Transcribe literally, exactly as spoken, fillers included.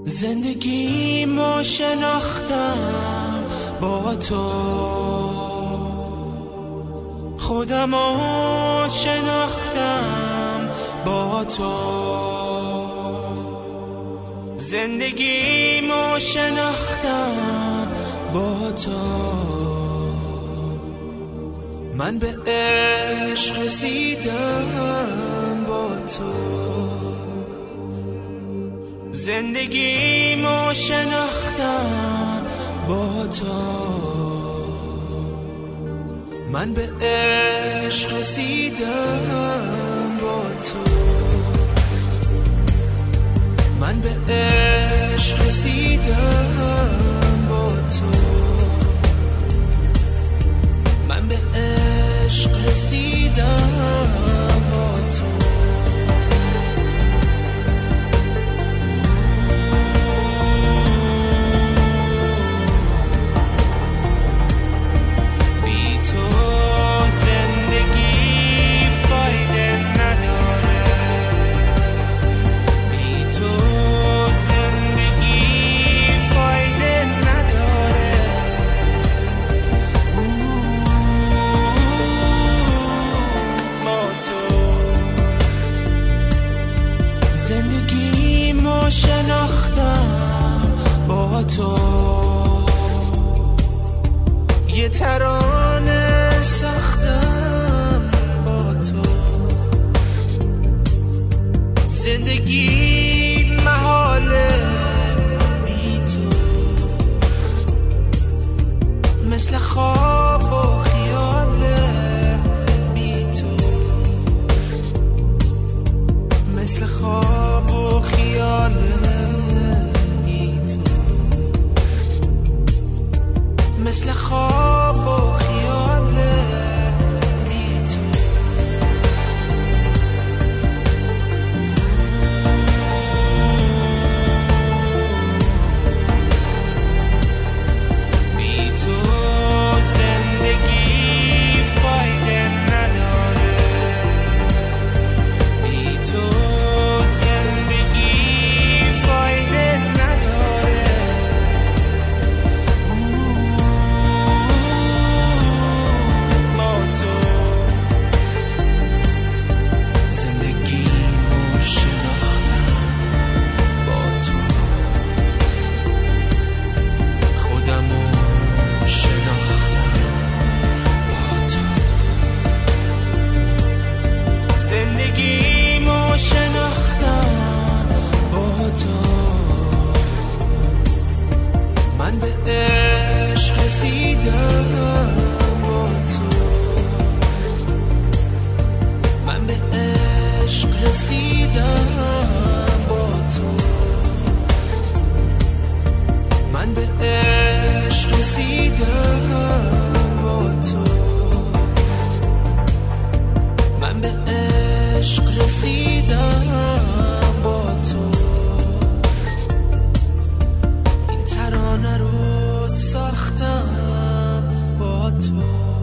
زندگیمو شناختم با تو، خودمو شناختم با تو. زندگیمو شناختم با تو، من به عشق رسیدم با تو. زندگیمو شناختم با تو، من به عشق رسیدم با تو. من به عشق رسیدم با تو. من به عشق رسیدم با تو. زندگیمو شناختم با تو، یه ترانه ساختم با تو. زندگی محاله بی تو، مثل خواب و خیاله بی تو. مثل خواب و خیاله بی تو. مثل خواب و خیاله بی تو. بی تو زندگی فایده نداره. بی تو من به عشق رسیدم با تو. من به عشق رسیدم با تو. من به عشق رسیدم با تو. من به عشق رسیدم با تو. این ترانه رو ساختم با تو.